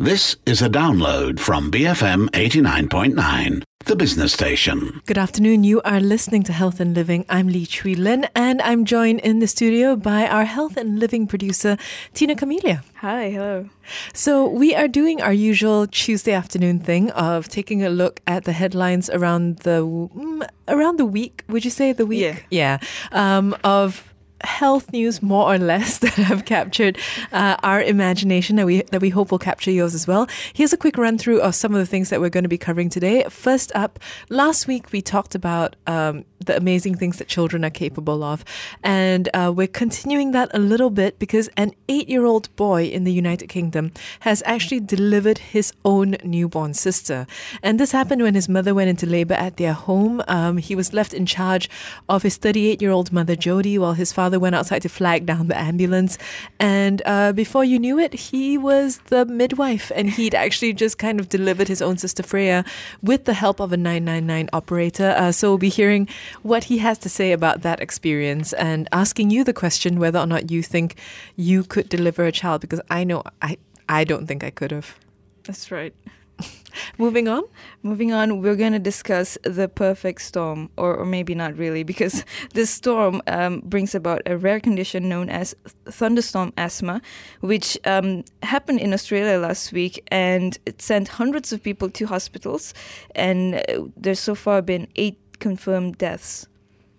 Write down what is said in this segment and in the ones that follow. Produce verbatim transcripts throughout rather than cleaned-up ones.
This is a download from B F M eighty-nine point nine, the business station. Good afternoon. You are listening to Health and Living. I'm Lee Chui Lin, and I'm joined in the studio by our Health and Living producer, Tina Camelia. Hi, hello. So we are doing our usual Tuesday afternoon thing of taking a look at the headlines around the mm, around the week. Would you say the week? Yeah. Yeah. Um, of health news, more or less, that have captured uh, our imagination, that we that we hope will capture yours as well. Here's a quick run through of some of the things that we're going to be covering today. First up, last week we talked about um, the amazing things that children are capable of, and uh, we're continuing that a little bit because an eight-year-old boy in the United Kingdom has actually delivered his own newborn sister, and this happened when his mother went into labour at their home. Um, he was left in charge of his thirty-eight-year-old mother Jodie while his father went outside to flag down the ambulance, and uh, before you knew it, he was the midwife, and he'd actually just kind of delivered his own sister Freya with the help of a nine nine nine operator. Uh, so we'll be hearing what he has to say about that experience and asking you the question whether or not you think you could deliver a child, because I know I, I don't think I could have. That's right. Moving on? Moving on, we're going to discuss the perfect storm, or, or maybe not really, because this storm um, brings about a rare condition known as thunderstorm asthma, which um, happened in Australia last week, and it sent hundreds of people to hospitals, and uh, there's so far been eight confirmed deaths.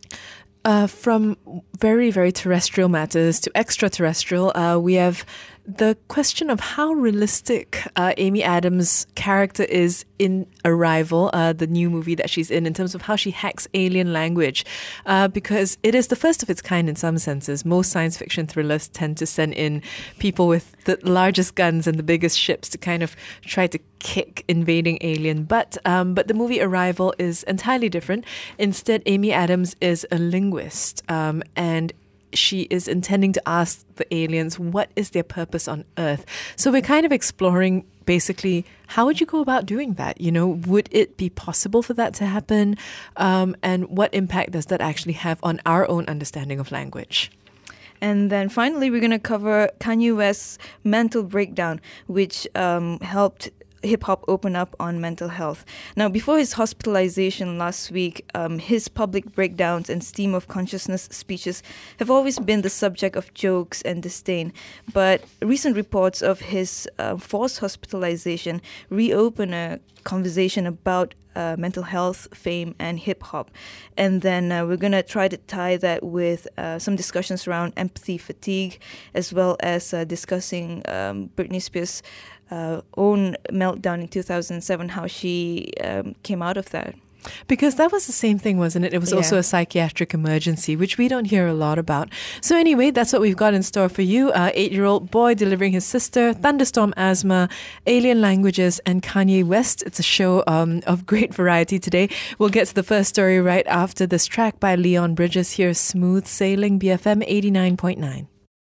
Uh, from very, very terrestrial matters to extraterrestrial, uh, we have the question of how realistic uh, Amy Adams' character is in Arrival, uh, the new movie that she's in, in terms of how she hacks alien language, uh, because it is the first of its kind in some senses. Most science fiction thrillers tend to send in people with the largest guns and the biggest ships to kind of try to kick invading alien butt. Um, but the movie Arrival is entirely different. Instead, Amy Adams is a linguist, um, and she is intending to ask the aliens what is their purpose on Earth. So we're kind of exploring basically how would you go about doing that? You know, would it be possible for that to happen? Um, and what impact does that actually have on our own understanding of language? And then finally, we're going to cover Kanye West's mental breakdown, which um, helped hip-hop open up on mental health. Now, before his hospitalization last week, um, his public breakdowns and stream of consciousness speeches have always been the subject of jokes and disdain. But recent reports of his uh, forced hospitalization reopen a conversation about uh, mental health, fame, and hip-hop. And then uh, we're going to try to tie that with uh, some discussions around empathy fatigue, as well as uh, discussing um, Britney Spears' Uh, own meltdown in two thousand seven, how she um, came out of that. Because that was the same thing, wasn't it? It was Yeah. also a psychiatric emergency, which we don't hear a lot about. So anyway, that's what we've got in store for you. Uh, eight-year-old boy delivering his sister, thunderstorm asthma, alien languages, and Kanye West. It's a show um, of great variety today. We'll get to the first story right after this track by Leon Bridges. Here's Smooth Sailing, B F M eighty-nine point nine.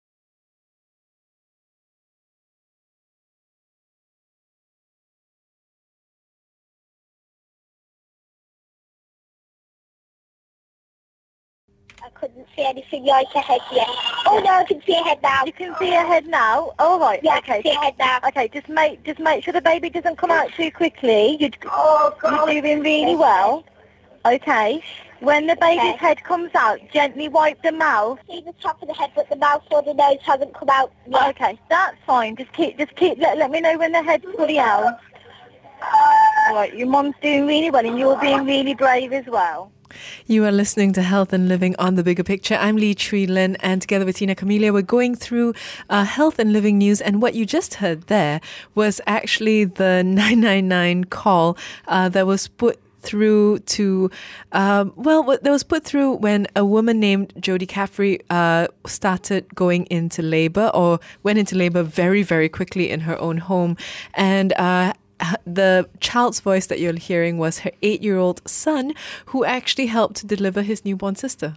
I couldn't see anything like a head yet. Oh no, I can see a head now. You can see a head now? Oh right, Yeah, okay. I can see a head now. Okay, just make just make sure the baby doesn't come out too quickly. You're, Oh God. you're doing really well. Okay. When the baby's Okay. head comes out, gently wipe the mouth. See the top of the head, but the mouth or the nose hasn't come out yet. Okay, that's fine. Just keep just keep let, let me know when the head's fully out. Alright, your mum's doing really well and you're being really brave as well. You are listening to Health and Living on The Bigger Picture. I'm Lee Chui Lin, and together with Tina Camelia, we're going through uh, health and living news. And what you just heard there was actually the nine nine nine call uh, that was put through to, um, well, what that was put through when a woman named Jodie Caffrey uh, started going into labour, or went into labour very, very quickly in her own home. And uh, the child's voice that you're hearing was her eight-year-old son, who actually helped to deliver his newborn sister.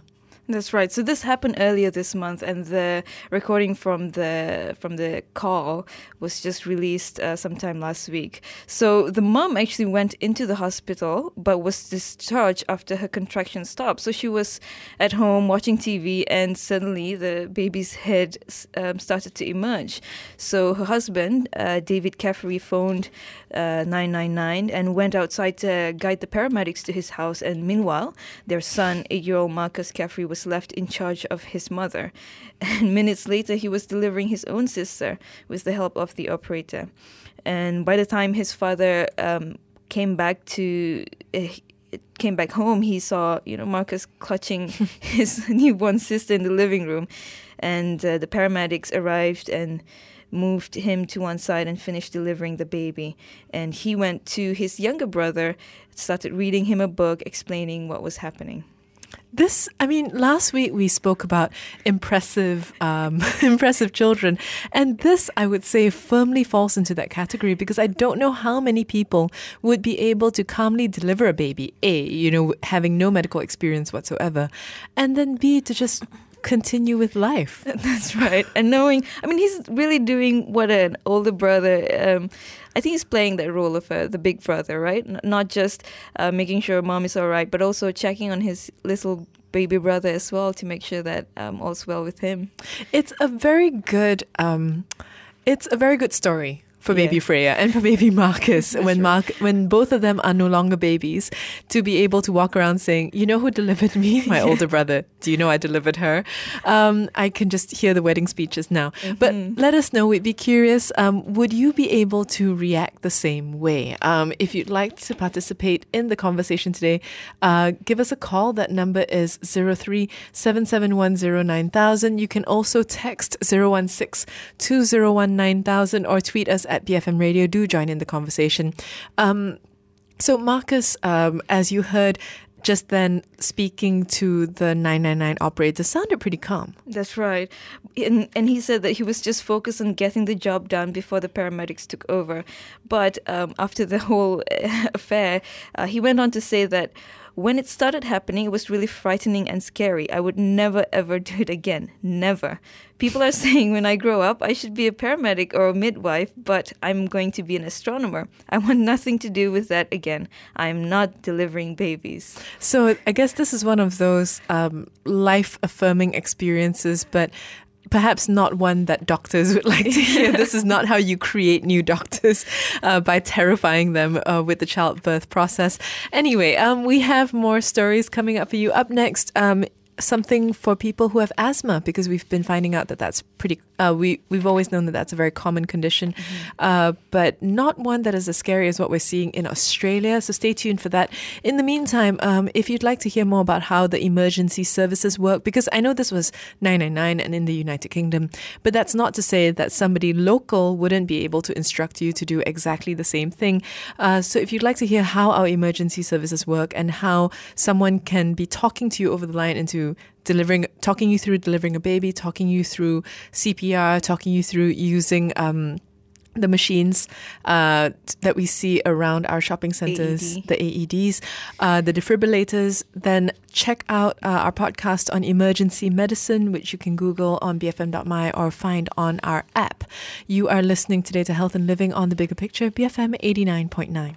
That's right. So this happened earlier this month, and the recording from the from the call was just released uh, sometime last week. So the mom actually went into the hospital, but was discharged after her contraction stopped. So she was at home watching T V, and suddenly the baby's head um, started to emerge. So her husband, uh, David Caffrey, phoned uh, nine nine nine and went outside to guide the paramedics to his house. And meanwhile, their son, eight-year-old Marcus Caffrey, was left in charge of his mother. And minutes later, he was delivering his own sister with the help of the operator. And by the time his father um, came back to uh, came back home, he saw, you know, Marcus clutching his newborn sister in the living room. And uh, the paramedics arrived and moved him to one side and finished delivering the baby. And he went to his younger brother, started reading him a book explaining what was happening. This, I mean, last week we spoke about impressive, um, impressive children, and this, I would say, firmly falls into that category, because I don't know how many people would be able to calmly deliver a baby, A, you know, having no medical experience whatsoever, and then B, to just continue with life. That's right. And knowing, I mean, he's really doing what an older brother, um, I think he's playing that role of uh, the big brother, right? N- not just uh, making sure mom is all right, but also checking on his little baby brother as well to make sure that um, all's well with him. It's a very good, um, it's a very good story for baby yeah. Freya and for baby Marcus when Mark when both of them are no longer babies, to be able to walk around saying, you know who delivered me? My older brother. Do you know I delivered her? Um, I can just hear the wedding speeches now. Mm-hmm. But let us know. We'd be curious. Um, would you be able to react the same way? Um, if you'd like to participate in the conversation today, uh, give us a call. That number is zero three seven seven one zero nine thousand. You can also text zero one six two zero one nine thousand or tweet us at B F M Radio. Do join in the conversation. Um, so Marcus, um, as you heard just then, speaking to the nine nine nine operator, sounded pretty calm. That's right. And, and he said that he was just focused on getting the job done before the paramedics took over. But um, after the whole affair, uh, he went on to say that when it started happening, it was really frightening and scary. I would never, ever do it again. Never. People are saying when I grow up, I should be a paramedic or a midwife, but I'm going to be an astronomer. I want nothing to do with that again. I'm not delivering babies. So I guess this is one of those um, life-affirming experiences, but perhaps not one that doctors would like to hear. This is not how you create new doctors, uh, by terrifying them uh, with the childbirth process. Anyway, um, we have more stories coming up for you. Up next, um, something for people who have asthma, because we've been finding out that that's pretty, uh, we, we've always known that that's a very common condition, mm-hmm. uh, but not one that is as scary as what we're seeing in Australia. So stay tuned for that. In the meantime, um, if you'd like to hear more about how the emergency services work, because I know this was nine nine nine and in the United Kingdom, but that's not to say that somebody local wouldn't be able to instruct you to do exactly the same thing. Uh, so if you'd like to hear how our emergency services work and how someone can be talking to you over the line into delivering, talking you through delivering a baby, talking you through C P R, talking you through using um, the machines uh, that we see around our shopping centres, A E D. The A E Ds, uh, the defibrillators, then check out uh, our podcast on emergency medicine, which you can Google on b f m dot m y or find on our app. You are listening today to Health and Living on The Bigger Picture, B F M eighty-nine point nine.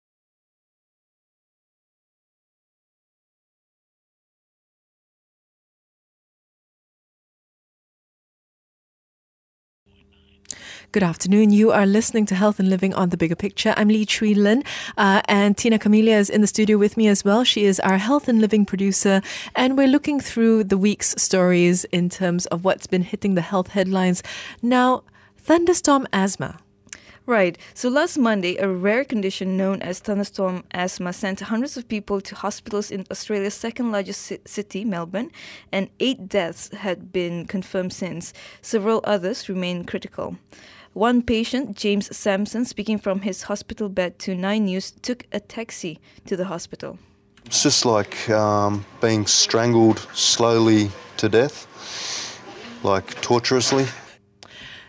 Good afternoon. You are listening to Health and Living on The Bigger Picture. I'm Lee Chui Lin, uh, and Tina Camelia is in the studio with me as well. She is our Health and Living producer, and we're looking through the week's stories in terms of what's been hitting the health headlines. Now, thunderstorm asthma. Right. So last Monday, a rare condition known as thunderstorm asthma sent hundreds of people to hospitals in Australia's second largest ci- city, Melbourne, and eight deaths had been confirmed since. Several others remain critical. One patient, James Sampson, speaking from his hospital bed to Nine News, took a taxi to the hospital. It's just like um, being strangled slowly to death, like torturously.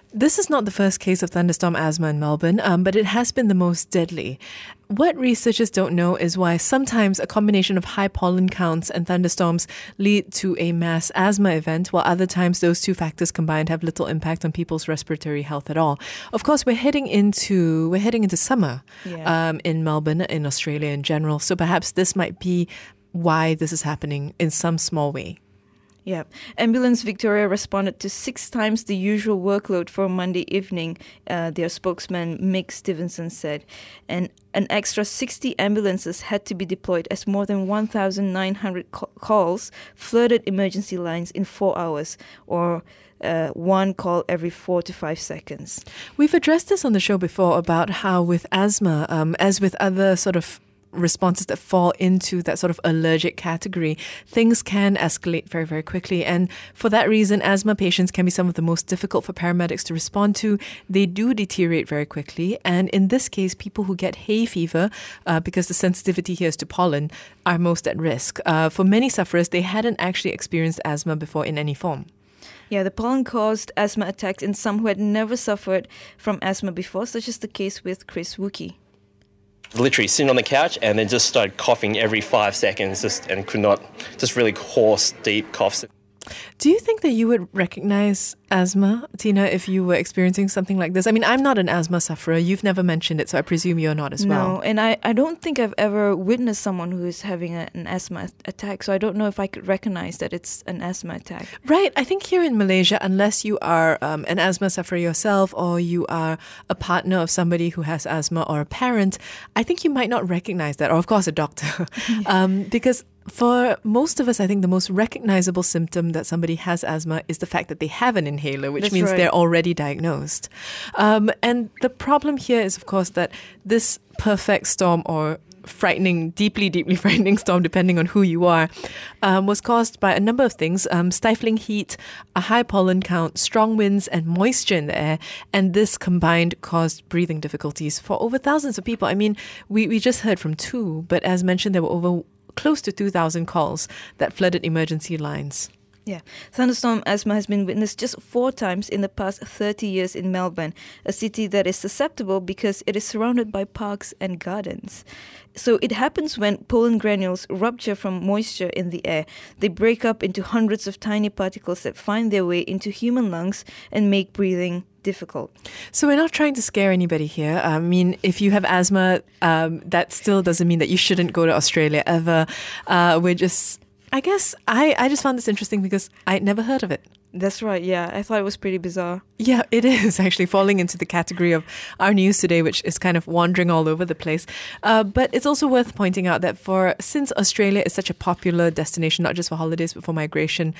This is not the first case of thunderstorm asthma in Melbourne, um, but it has been the most deadly. What researchers don't know is why sometimes a combination of high pollen counts and thunderstorms lead to a mass asthma event, while other times those two factors combined have little impact on people's respiratory health at all. Of course, we're heading into we're heading into summer Yeah. um, in Melbourne, in Australia in general. So perhaps this might be why this is happening in some small way. Yeah. Ambulance Victoria responded to six times the usual workload for Monday evening, uh, their spokesman Mick Stevenson said. And an extra sixty ambulances had to be deployed as more than one thousand nine hundred ca- calls flooded emergency lines in four hours, or uh, one call every four to five seconds. We've addressed this on the show before about how with asthma, um, as with other sort of responses that fall into that sort of allergic category, things can escalate very, very quickly. And for that reason, asthma patients can be some of the most difficult for paramedics to respond to. They do deteriorate very quickly. And in this case, people who get hay fever, uh, because the sensitivity here is to pollen, are most at risk. Uh, for many sufferers, they hadn't actually experienced asthma before in any form. Yeah, the pollen caused asthma attacks in some who had never suffered from asthma before, such as the case with Chris Wookie. Literally sitting on the couch and then just started coughing every five seconds just and could not, just really hoarse, deep coughs. Do you think that you would recognize asthma, Tina, if you were experiencing something like this? I mean, I'm not an asthma sufferer. You've never mentioned it, so I presume you're not as well. No, and I, I don't think I've ever witnessed someone who is having a, an asthma attack, so I don't know if I could recognize that it's an asthma attack. Right. I think here in Malaysia, unless you are um, an asthma sufferer yourself or you are a partner of somebody who has asthma or a parent, I think you might not recognize that, or of course a doctor, um, because for most of us, I think the most recognizable symptom that somebody has asthma is the fact that they have an inhaler, which That's means right. they're already diagnosed. Um, and the problem here is, of course, that this perfect storm or frightening, deeply, deeply frightening storm, depending on who you are, um, was caused by a number of things, um, stifling heat, a high pollen count, strong winds and moisture in the air. And this combined caused breathing difficulties for over thousands of people. I mean, we, we just heard from two, but as mentioned, there were over close to two thousand calls that flooded emergency lines. Yeah, thunderstorm asthma has been witnessed just four times in the past thirty years in Melbourne, a city that is susceptible because it is surrounded by parks and gardens. So it happens when pollen granules rupture from moisture in the air. They break up into hundreds of tiny particles that find their way into human lungs and make breathing difficult. So we're not trying to scare anybody here. I mean, if you have asthma, um, that still doesn't mean that you shouldn't go to Australia ever. Uh, we're just, I guess, I, I just found this interesting because I'd never heard of it. That's right, yeah. I thought it was pretty bizarre. Yeah, it is actually falling into the category of our news today, which is kind of wandering all over the place. Uh, but it's also worth pointing out that for since Australia is such a popular destination, not just for holidays, but for migration,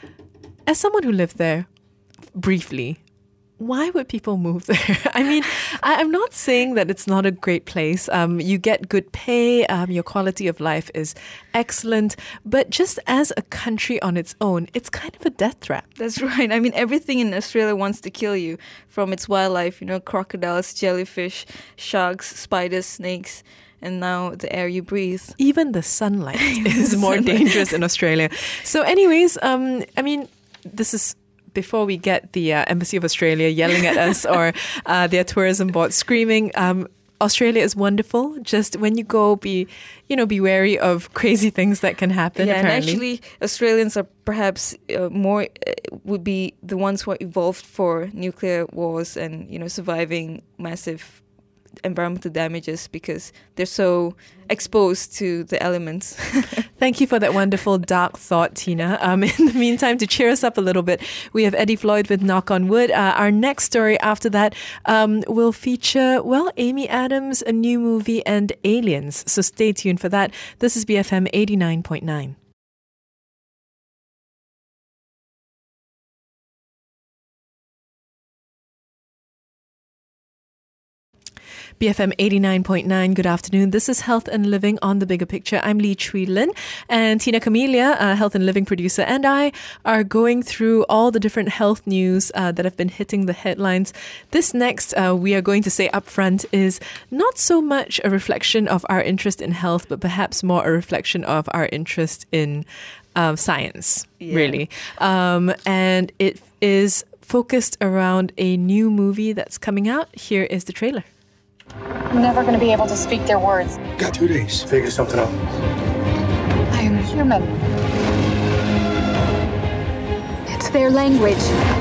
as someone who lived there briefly, why would people move there? I mean, I, I'm not saying that it's not a great place. Um, you get good pay, um, your quality of life is excellent, but just as a country on its own, it's kind of a death trap. That's right. I mean, everything in Australia wants to kill you, from its wildlife, you know, crocodiles, jellyfish, sharks, spiders, snakes, and now the air you breathe. Even the sunlight is more dangerous in Australia. So anyways, um, I mean, this is before we get the uh, Embassy of Australia yelling at us or uh, their tourism board screaming. Um, Australia is wonderful. Just when you go, be you know, be wary of crazy things that can happen. Yeah, apparently. and actually, Australians are perhaps uh, more uh, would be the ones who are evolved for nuclear wars and you know surviving massive environmental damages because they're so exposed to the elements. Thank you for that wonderful dark thought, Tina. Um, in the meantime, to cheer us up a little bit, we have Eddie Floyd with Knock on Wood. Uh, our next story after that um, will feature, well, Amy Adams, a new movie, and aliens. So stay tuned for that. This is B F M eighty-nine point nine. B F M eighty-nine point nine, good afternoon. This is Health and Living on The Bigger Picture. I'm Lee Chui Lin, and Tina Camelia, a Health and Living producer, and I are going through all the different health news uh, that have been hitting the headlines. This next, uh, we are going to say upfront, is not so much a reflection of our interest in health, but perhaps more a reflection of our interest in uh, science, Yeah. really. Um, and it is focused around a new movie that's coming out. Here is the trailer. I'm never going to be able to speak their words. Got two days. Figure something out. I am human. It's their language.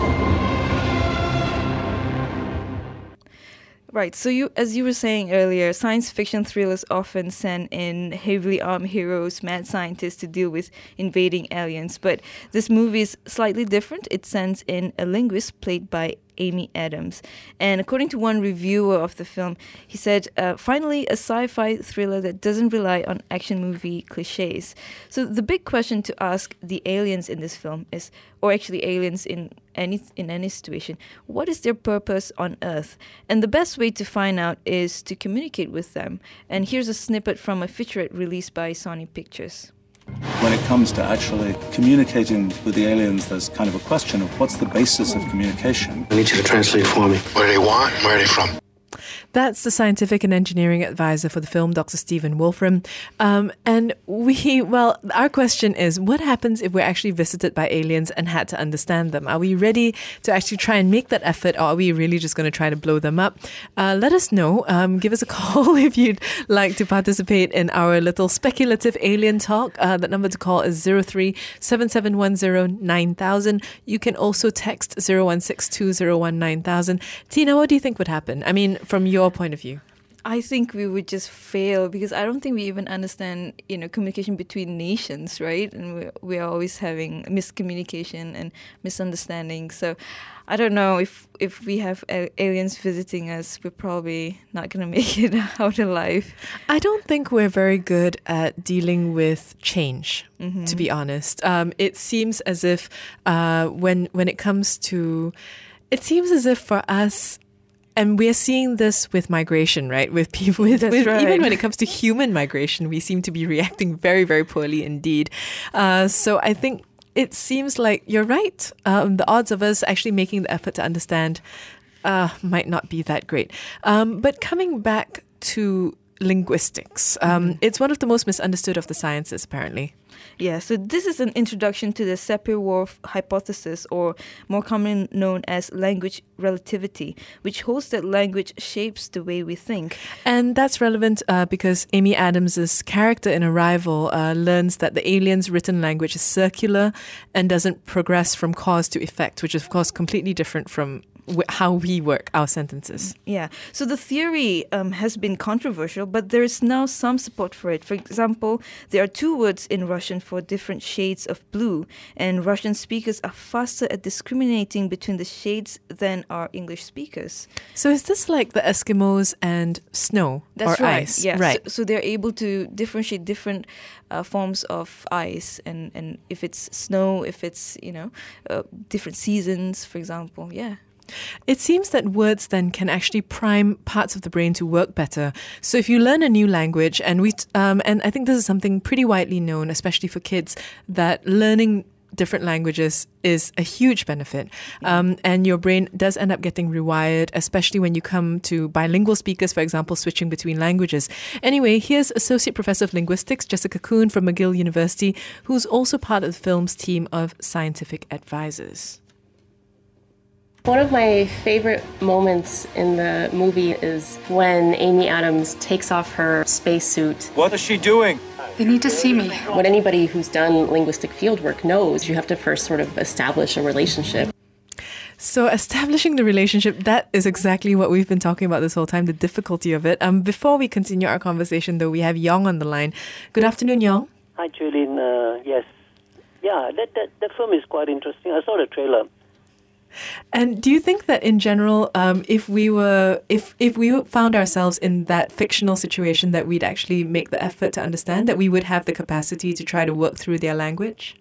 Right, so you, as you were saying earlier, science fiction thrillers often send in heavily armed heroes, mad scientists to deal with invading aliens. But this movie is slightly different. It sends in a linguist played by Amy Adams. And according to one reviewer of the film, he said, uh, finally, a sci-fi thriller that doesn't rely on action movie cliches. So the big question to ask the aliens in this film is, or actually aliens in any in any situation, what is their purpose on Earth? And the best way to find out is to communicate with them. And here's a snippet from a featurette released by Sony Pictures. When it comes to actually communicating with the aliens, there's kind of a question of what's the basis of communication. I need you to translate for me. What do they want? Where are they from? That's the scientific and engineering advisor for the film, Doctor Stephen Wolfram. Um, and we, well, our question is, what happens if we're actually visited by aliens and had to understand them? Are we ready to actually try and make that effort, or are we really just going to try to blow them up? Uh, let us know. Um, give us a call if you'd like to participate in our little speculative alien talk. Uh, the number to call is zero three seven seven one zero nine thousand. You can also text zero one six two zero one nine thousand. Tina, what do you think would happen? I mean, from your point of view. I think we would just fail because I don't think we even understand, you know, communication between nations, right? And we we are always having miscommunication and misunderstanding. So I don't know if if we have a- aliens visiting us, we're probably not going to make it out alive. I don't think we're very good at dealing with change, mm-hmm. to be honest. Um, it seems as if uh, when when it comes to, it seems as if for us. And we're seeing this with migration, right? With people, with, with right. even when it comes to human migration, we seem to be reacting very, very poorly indeed. Uh, so I think it seems like you're right. Um, the odds of us actually making the effort to understand uh, might not be that great. Um, but coming back to linguistics, um, mm-hmm. it's one of the most misunderstood of the sciences, apparently. Yeah, so this is an introduction to the Sapir-Whorf hypothesis, or more commonly known as language relativity, which holds that language shapes the way we think. And that's relevant uh, because Amy Adams' character in Arrival uh, learns that the aliens' written language is circular and doesn't progress from cause to effect, which is, of course, completely different from how we work our sentences. Yeah. So the theory um, has been controversial, but there is now some support for it. For example, there are two words in Russian for different shades of blue, and Russian speakers are faster at discriminating between the shades than are English speakers. So is this like the Eskimos and snow That's or right. ice? Yeah. Right. So, so they're able to differentiate different uh, forms of ice, and, and if it's snow, if it's, you know, uh, different seasons, for example. Yeah. It seems that words then can actually prime parts of the brain to work better. So if you learn a new language, and we, um, and I think this is something pretty widely known, especially for kids, that learning different languages is a huge benefit. Um, and your brain does end up getting rewired, especially when you come to bilingual speakers, for example, switching between languages. Anyway, here's Associate Professor of Linguistics, Jessica Kuhn from McGill University, who's also part of the film's team of scientific advisors. One of my favorite moments in the movie is when Amy Adams takes off her spacesuit. What is she doing? They need to see me. What anybody who's done linguistic fieldwork knows, you have to first sort of establish a relationship. So establishing the relationship, that is exactly what we've been talking about this whole time, the difficulty of it. Um, before we continue our conversation, though, we have Yong on the line. Good afternoon, Yong. Hi, Julian. Uh, yes. Yeah, that, that, that film is quite interesting. I saw the trailer. And do you think that in general, um, if we were, if if we found ourselves in that fictional situation, that we'd actually make the effort to understand, that we would have the capacity to try to work through their language?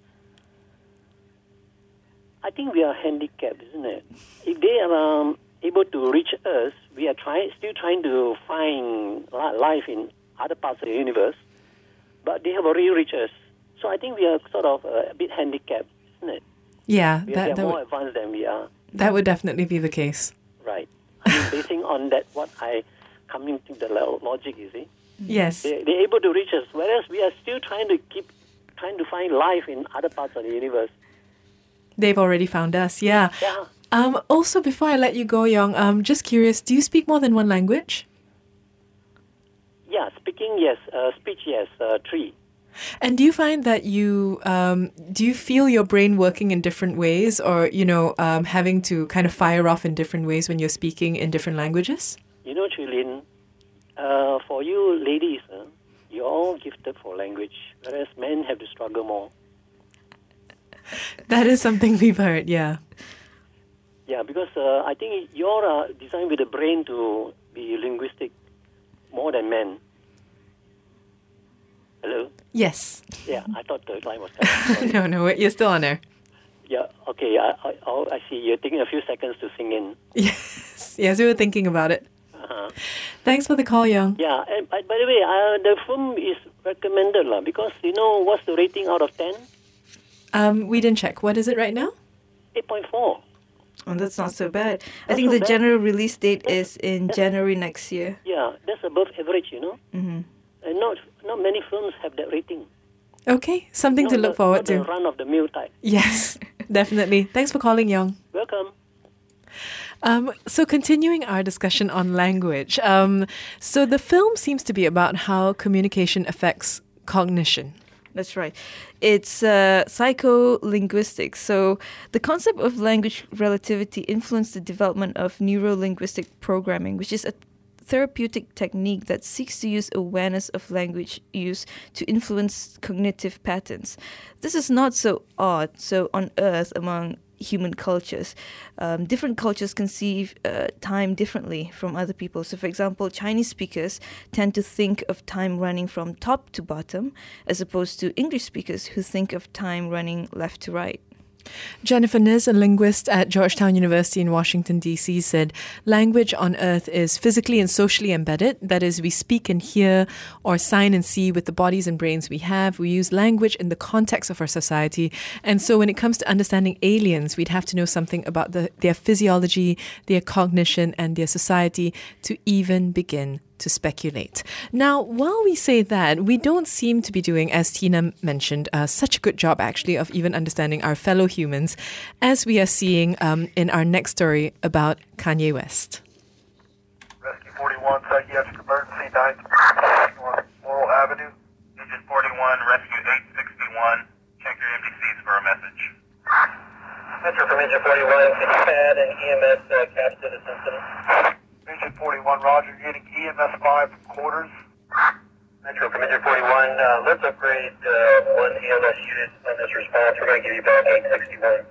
I think we are handicapped, isn't it? If they are um, able to reach us, we are trying, still trying to find life in other parts of the universe, but they have already reached us. So I think we are sort of uh, a bit handicapped, isn't it? Yeah, we that, are that more would, advanced than we are. That would definitely be the case. Right. I mean, basing on that, what I coming to the logic, you see. Yes. They, they're able to reach us, whereas we are still trying to keep trying to find life in other parts of the universe. They've already found us, yeah. Yeah. Um, also, before I let you go, Yong, um, just curious, do you speak more than one language? Yeah, speaking, yes. Uh, speech, yes. Uh, three. And do you find that you, um, do you feel your brain working in different ways, or, you know, um, having to kind of fire off in different ways when you're speaking in different languages? You know, Chilin, uh, for you ladies, uh, you're all gifted for language, whereas men have to struggle more. That is something we've heard, yeah. Yeah, because uh, I think you're uh, designed with the brain to be linguistic more than men. Hello? Yes. Yeah, I thought the line was cut. no, no, you're still on air. Yeah, okay, I, I, oh, I see. You're taking a few seconds to sing in. Yes, yes, we were thinking about it. Uh-huh. Thanks for the call, Young. Yeah, and by, by the way, uh, the film is recommended la, because, you know, what's the rating out of ten? Um, we didn't check. What is it right now? eight point four. Oh, that's not so bad. Not I think so the bad. general release date is in January next year. Yeah, that's above average, you know. Mm-hmm. And not not many films have that rating. Okay, something Not to look the, forward not to. the run of the mill type. Yes, definitely. Thanks for calling, Young. Welcome. Um, so continuing our discussion on language, um, so the film seems to be about how communication affects cognition. That's right. It's uh, psycholinguistics. So the concept of language relativity influenced the development of neuro-linguistic programming, which is a therapeutic technique that seeks to use awareness of language use to influence cognitive patterns. This is not so odd. So on Earth, among human cultures, um, different cultures conceive uh, time differently from other people. So, for example, Chinese speakers tend to think of time running from top to bottom, as opposed to English speakers who think of time running left to right. Jennifer Niz, a linguist at Georgetown University in Washington, D C, said, language on Earth is physically and socially embedded. That is, we speak and hear or sign and see with the bodies and brains we have. We use language in the context of our society. And so when it comes to understanding aliens, we'd have to know something about the, their physiology, their cognition, and their society to even begin to speculate. Now, while we say that, we don't seem to be doing, as Tina mentioned, uh, such a good job actually of even understanding our fellow humans, as we are seeing um, in our next story about Kanye West. Rescue forty-one, psychiatric emergency, ninth Laurel Avenue. Agent forty-one, Rescue eight sixty-one. Check your M D Cs for a message. Metro from Agent forty-one, can you add an E M S uh, catch to the system? Agent forty-one, Roger, getting E M S five from quarters. Metro from Agent forty-one, uh, let's upgrade uh, one E M S unit on this response. We're going to give you back eight sixty-one.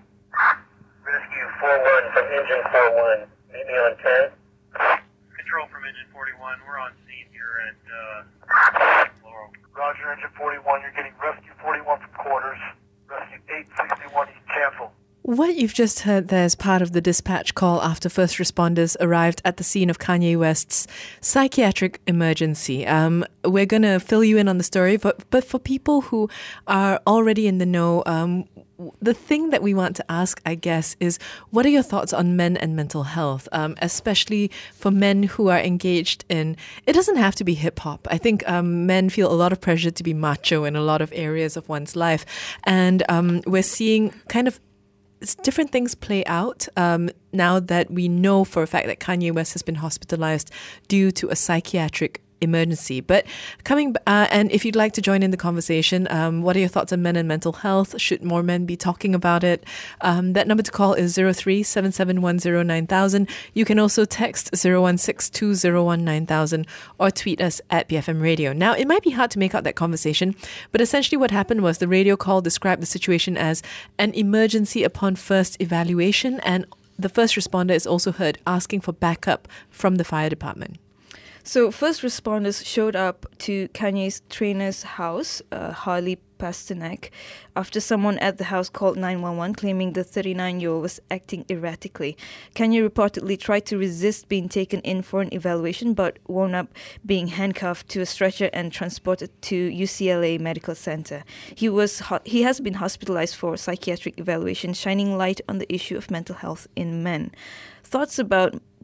Rescue forty-one from Engine forty-one, meet me on ten. Control from Engine forty-one, we're on scene here at uh, Laurel. Roger, Engine forty-one, you're getting Rescue forty-one from quarters. Rescue eight sixty-one, he's canceled. What you've just heard there is part of the dispatch call after first responders arrived at the scene of Kanye West's psychiatric emergency. Um, we're going to fill you in on the story, but, but for people who are already in the know, um, the thing that we want to ask, I guess, is what are your thoughts on men and mental health, um, especially for men who are engaged in, it doesn't have to be hip hop. I think um, men feel a lot of pressure to be macho in a lot of areas of one's life. And um, we're seeing kind of different things play out um, now that we know for a fact that Kanye West has been hospitalized due to a psychiatric emergency. But coming, uh, and if you'd like to join in the conversation, um, what are your thoughts on men and mental health? Should more men be talking about it? Um, that number to call is zero three seven seven one zero nine thousand. You can also text zero one six two zero one nine thousand or tweet us at B F M Radio. Now, it might be hard to make out that conversation, but essentially what happened was the radio call described the situation as an emergency upon first evaluation, and the first responder is also heard asking for backup from the fire department. So first responders showed up to Kanye's trainer's house, uh, Harley Pasternak, after someone at the house called nine one one claiming the thirty-nine-year-old was acting erratically. Kanye reportedly tried to resist being taken in for an evaluation but wound up being handcuffed to a stretcher and transported to U C L A Medical Center. He was ho- he has been hospitalized for psychiatric evaluation, shining light on the issue of mental health in men. Thoughts about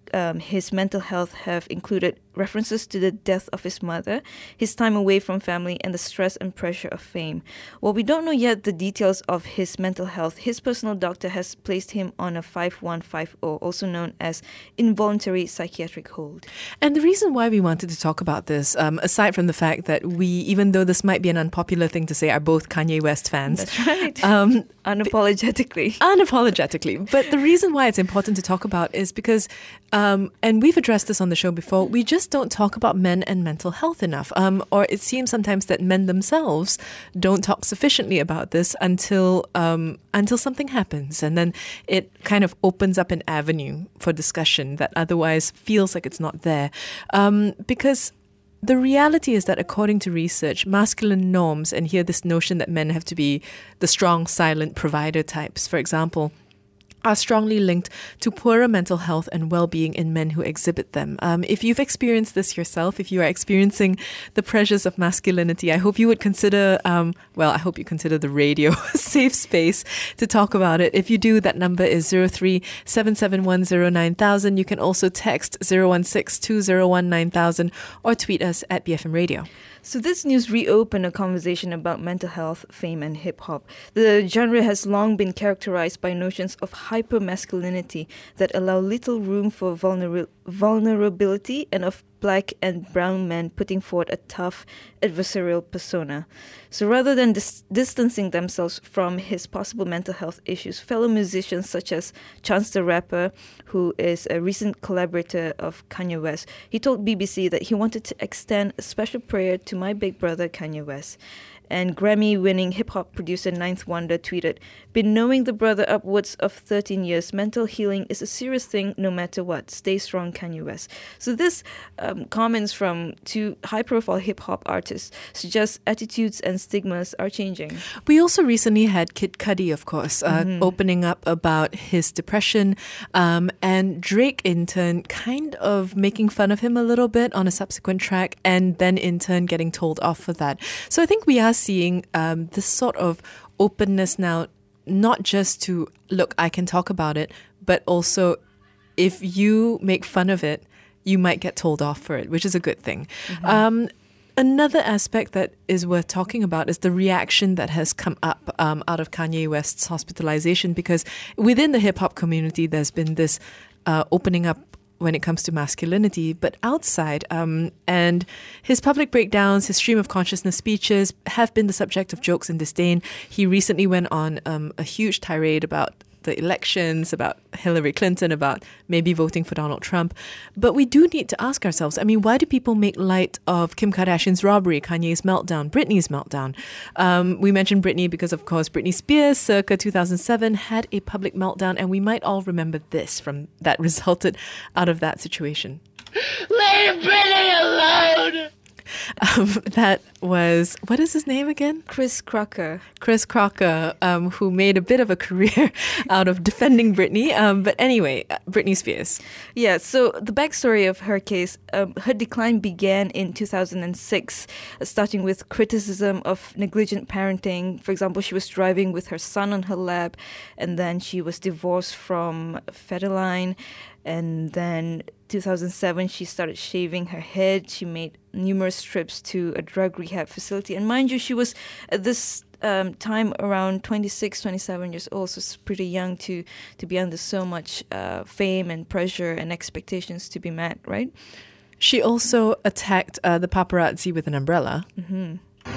um, his mental health have included references to the death of his mother, his time away from family, and the stress and pressure of fame. While we don't know yet the details of his mental health, his personal doctor has placed him on a five one five zero, also known as involuntary psychiatric hold. And the reason why we wanted to talk about this, um, aside from the fact that we, even though this might be an unpopular thing to say, are both Kanye West fans. That's right. Um, Unapologetically. Unapologetically. But the reason why it's important to talk about is because, um, and we've addressed this on the show before, we just don't talk about men and mental health enough. Um, or it seems sometimes that men themselves don't talk sufficiently about this until um, until something happens. And then it kind of opens up an avenue for discussion that otherwise feels like it's not there. Um, because the reality is that according to research, masculine norms, and here this notion that men have to be the strong, silent provider types, for example, are strongly linked to poorer mental health and well-being in men who exhibit them. Um, if you've experienced this yourself, if you are experiencing the pressures of masculinity, I hope you would consider, um, well, I hope you consider the radio a safe space to talk about it. If you do, that number is zero three seven seven one zero nine thousand. You can also text zero one six two zero one nine thousand or tweet us at B F M Radio. So this news reopened a conversation about mental health, fame, and hip-hop. The genre has long been characterized by notions of hyper-masculinity that allow little room for vulner- vulnerability and of black and brown men putting forward a tough, adversarial persona. So rather than dis- distancing themselves from his possible mental health issues, fellow musicians such as Chance the Rapper, who is a recent collaborator of Kanye West, he told B B C that he wanted to extend a special prayer to my big brother Kanye West. And Grammy-winning hip-hop producer Ninth Wonder tweeted, "Been knowing the brother upwards of thirteen years. Mental healing is a serious thing no matter what. Stay strong, Kanye West." So this um, comments from two high-profile hip-hop artists suggest attitudes and stigmas are changing. We also recently had Kid Cudi, of course, uh, Mm-hmm. opening up about his depression, um, and Drake in turn kind of making fun of him a little bit on a subsequent track, and then in turn getting told off for that. So I think we are seeing um, this sort of openness now, not just to, look, I can talk about it, but also if you make fun of it, you might get told off for it, which is a good thing. Mm-hmm. Um, another aspect that is worth talking about is the reaction that has come up um, out of Kanye West's hospitalization, because within the hip-hop community, there's been this uh, opening up when it comes to masculinity, but outside, um, and his public breakdowns, his stream of consciousness speeches have been the subject of jokes and disdain. He recently went on um, a huge tirade about the elections, about Hillary Clinton, about maybe voting for Donald Trump. But we do need to ask ourselves, I mean, why do people make light of Kim Kardashian's robbery, Kanye's meltdown, Britney's meltdown? Um, we mentioned Britney because, of course, Britney Spears, circa two thousand seven, had a public meltdown, and we might all remember this from that resulted out of that situation. Leave Britney alone! Um, that was, what is his name again? Chris Crocker. Chris Crocker, um, who made a bit of a career out of defending Britney. Um, but anyway, Britney Spears. Yeah, so the backstory of her case, um, her decline began in two thousand six, uh, starting with criticism of negligent parenting. For example, she was driving with her son on her lap, and then she was divorced from Federline. And then two thousand seven, she started shaving her head. She made numerous trips to a drug rehab facility. And mind you, she was at this um, time around twenty-six, twenty-seven years old, so it's pretty young to, to be under so much uh, fame and pressure and expectations to be met, right? She also attacked uh, the paparazzi with an umbrella. Mm-hmm.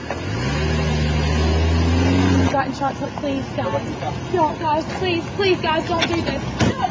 Gotten shot, so please, guys. Don't, guys, please, please, guys, don't do this.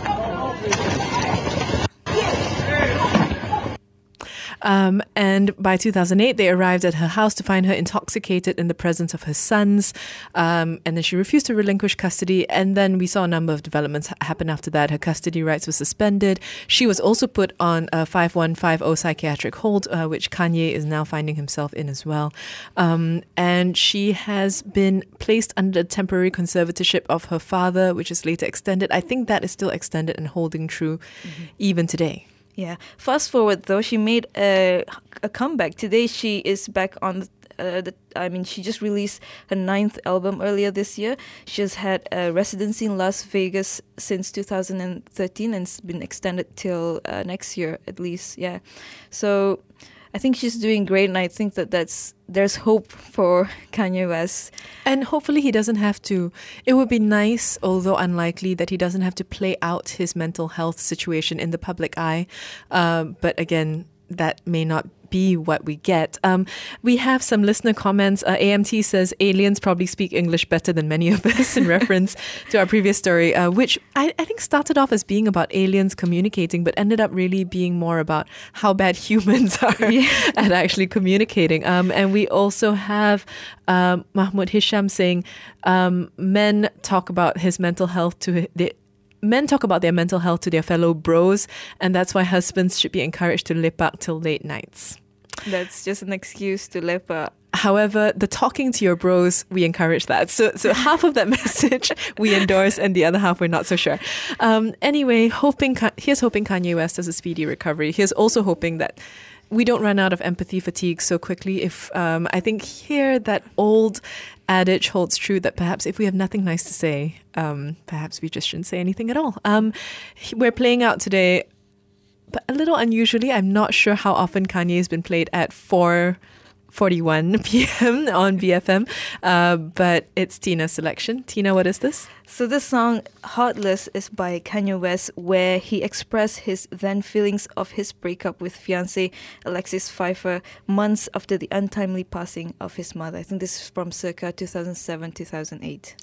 Um, and by two thousand eight, they arrived at her house to find her intoxicated in the presence of her sons. Um, and then she refused to relinquish custody. And then we saw a number of developments ha- happen after that. Her custody rights were suspended. She was also put on a five one five zero psychiatric hold, uh, which Kanye is now finding himself in as well. Um, and she has been placed under the temporary conservatorship of her father, which is later extended. I think that is still extended and holding true mm-hmm. even today. Yeah. Fast forward, though, she made a, a comeback. Today, she is back on Uh, the, I mean, she just released her ninth album earlier this year. She has had a residency in Las Vegas since two thousand thirteen and it's been extended till uh, next year at least. Yeah, so I think she's doing great, and I think that that's there's hope for Kanye West. And hopefully he doesn't have to, it would be nice, although unlikely, that he doesn't have to play out his mental health situation in the public eye. Um, but again, that may not be what we get. Um, we have some listener comments. Uh, A M T says aliens probably speak English better than many of us, in reference to our previous story, uh, which I, I think started off as being about aliens communicating, but ended up really being more about how bad humans are yeah. at actually communicating. Um, and we also have um, Mahmoud Hisham saying um, men talk about his mental health to the Men talk about their mental health to their fellow bros, and that's why husbands should be encouraged to lip up till late nights. That's just an excuse to lip up. However, the talking to your bros, we encourage that. So so half of that message we endorse and the other half we're not so sure. Um, anyway, hoping here's hoping Kanye West has a speedy recovery. Here's also hoping that we don't run out of empathy fatigue so quickly. If um, I think here that old adage holds true that perhaps if we have nothing nice to say, um, perhaps we just shouldn't say anything at all. Um, we're playing out today, but a little unusually. I'm not sure how often Kanye has been played at four forty-one p.m. on B F M, uh, but it's Tina's selection. Tina, what is this? So this song, Heartless, is by Kanye West, where he expressed his then feelings of his breakup with fiancée Alexis Pfeiffer months after the untimely passing of his mother. I think this is from circa two thousand seven, two thousand eight.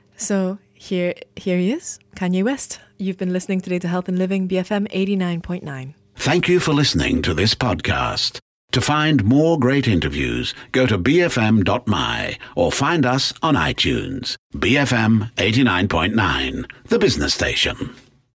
So here, here he is, Kanye West. You've been listening today to Health and Living, B F M eighty-nine point nine. Thank you for listening to this podcast. To find more great interviews, go to b f m dot m y or find us on iTunes. B F M eighty-nine point nine, the business station.